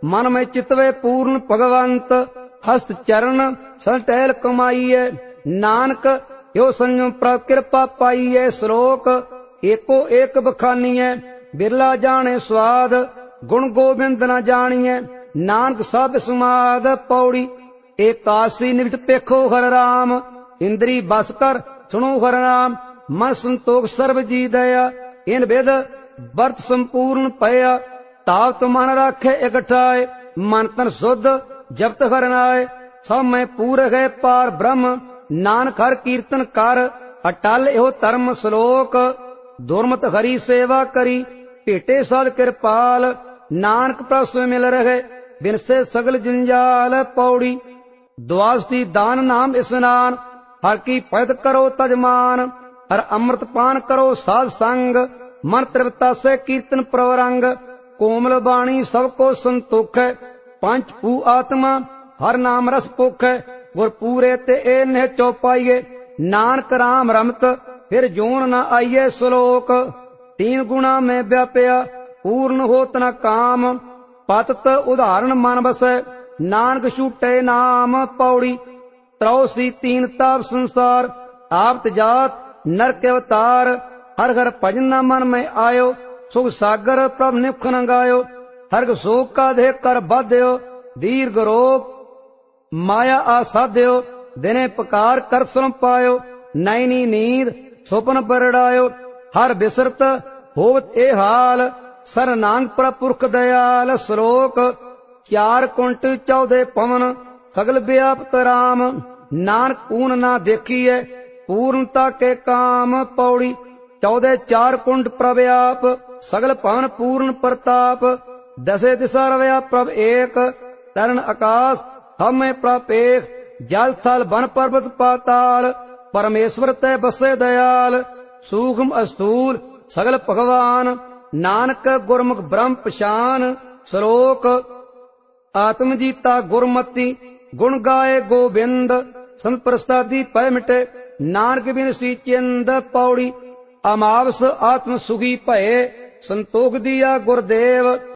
मन में चितवे पूर्ण भगवंत हस्त चरण संटैल कमाईए नानक यो संयम प्रभ कृपा पाईए श्लोक एको एक बखानीए बिरला जाने स्वाद गुण गोबिंद न जानिए नानक सब समाद पौड़ी एकासी निकट पेखो हर राम इंद्री बस कर सुनो हर नाम मन संतोख सर्व जी दया इन वेद वर्त संपूर्ण पया तावत मन राखे इकठाए मन तन शुद्ध जपत हर नाय सब में पूर है पार ब्रह्म नानक हर कीर्तन कर अटल एहो धर्म श्लोक दुर्मत हरि सेवा करी भेटे सद कृपाल नानक प्रस मिल रहे बिन से सगल जंजाल पौड़ी द्वादशी दान नाम स्नान हर की पैद करो तजमान हर अमृत पान करो साध संग मन तृप्ता से कीर्तन प्रवरंग कोमल बाणी सबको संतोख पंच पू आत्मा हर नाम रस पुख गुर पूरे ते ए नेह चौपाइये नानक राम रमत फिर जोन न आइये श्लोक तीन गुणा में व्याप्या पूर्ण होत न काम पतत उदाहरण मन बसै नानक छूटे नाम पौड़ी त्रौसी तीन ताप संसार आपत जात नरक अवतार हर हर भजन न मन में आयो सुख सागर प्रभ निख न गायो हर शोक का देह कर बाध्यो दीर्घ रोग माया आसाध्यो दिने पकार कर सुन पायो नैनी नींद सुपन बरड़ायो हर बिसरत होवत ए हाल सर नांग प्रपुरख दयाल श्लोक चार कुंट 14 पवन सगल व्याप्त राम नानक पून ना देखिए पूर्णता के काम पौड़ी 14 चार कुंड प्रव्याप सगल पवन पूर्ण प्रताप दसे दिशा रवया प्रभ एक तरण आकाश हम में प्रपेख जल थल वन पर्वत पाताल परमेश्वर तय बसे दयाल सूक्ष्म स्थूल सगल भगवान नानक गुरमुख ब्रह्म पशान श्लोक आत्मजीता गुरमति गुण गाए गोविंद संत प्रसादी पै मिटे नानक बिन सी चिंद पौड़ी अमावस आत्म सुखी भये संतोख दिया गुरदेव